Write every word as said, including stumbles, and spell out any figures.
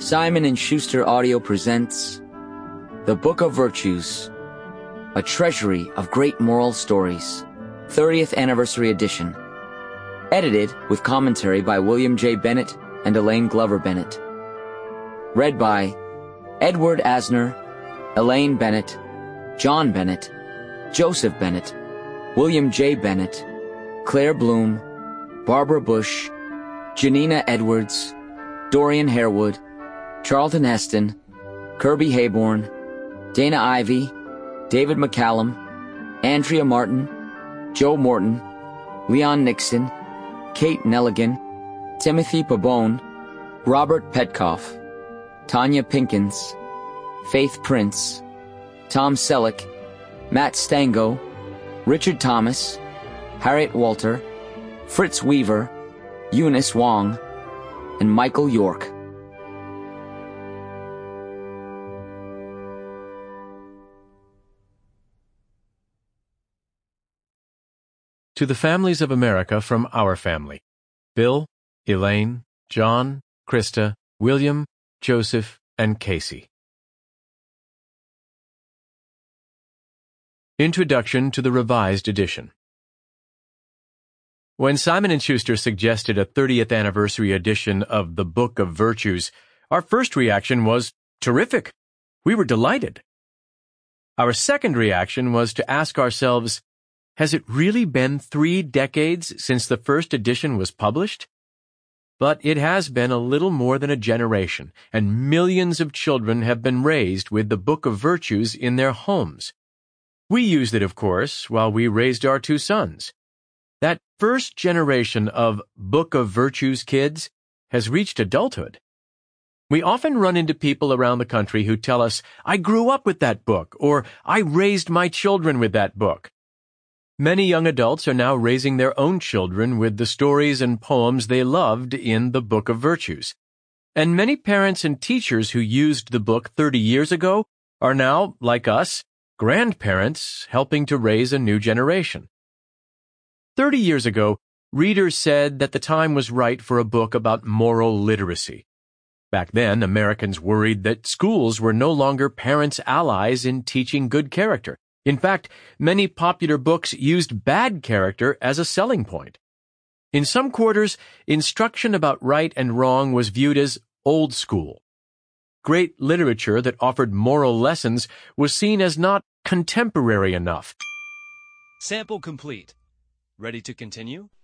Simon and Schuster Audio presents The Book of Virtues, a treasury of great moral stories, thirtieth Anniversary Edition. Edited with commentary by William J. Bennett and Elaine Glover Bennett. Read by Edward Asner, Elaine Bennett, John Bennett, Joseph Bennett, William J. Bennett, Claire Bloom, Barbara Bush, Janina Edwards, Dorian Harewood, Charlton Heston, Kirby Hayborn, Dana Ivey, David McCallum, Andrea Martin, Joe Morton, Leon Nixon, Kate Nelligan, Timothy Pabone, Robert Petkoff, Tanya Pinkins, Faith Prince, Tom Selleck, Matt Stango, Richard Thomas, Harriet Walter, Fritz Weaver, Eunice Wong, and Michael York. To the families of America from our family: Bill, Elaine, John, Krista, William, Joseph, and Casey. Introduction to the Revised Edition. When Simon and Schuster suggested a thirtieth anniversary edition of the Book of Virtues, our first reaction was terrific. We were delighted. Our second reaction was to ask ourselves, has it really been three decades since the first edition was published? But it has been a little more than a generation, and millions of children have been raised with the Book of Virtues in their homes. We used it, of course, while we raised our two sons. That first generation of Book of Virtues kids has reached adulthood. We often run into people around the country who tell us, I grew up with that book, or I raised my children with that book. Many young adults are now raising their own children with the stories and poems they loved in the Book of Virtues. And many parents and teachers who used the book thirty years ago are now, like us, grandparents helping to raise a new generation. Thirty years ago, readers said that the time was right for a book about moral literacy. Back then, Americans worried that schools were no longer parents' allies in teaching good character. In fact, many popular books used bad character as a selling point. In some quarters, instruction about right and wrong was viewed as old school. Great literature that offered moral lessons was seen as not contemporary enough. Sample complete. Ready to continue?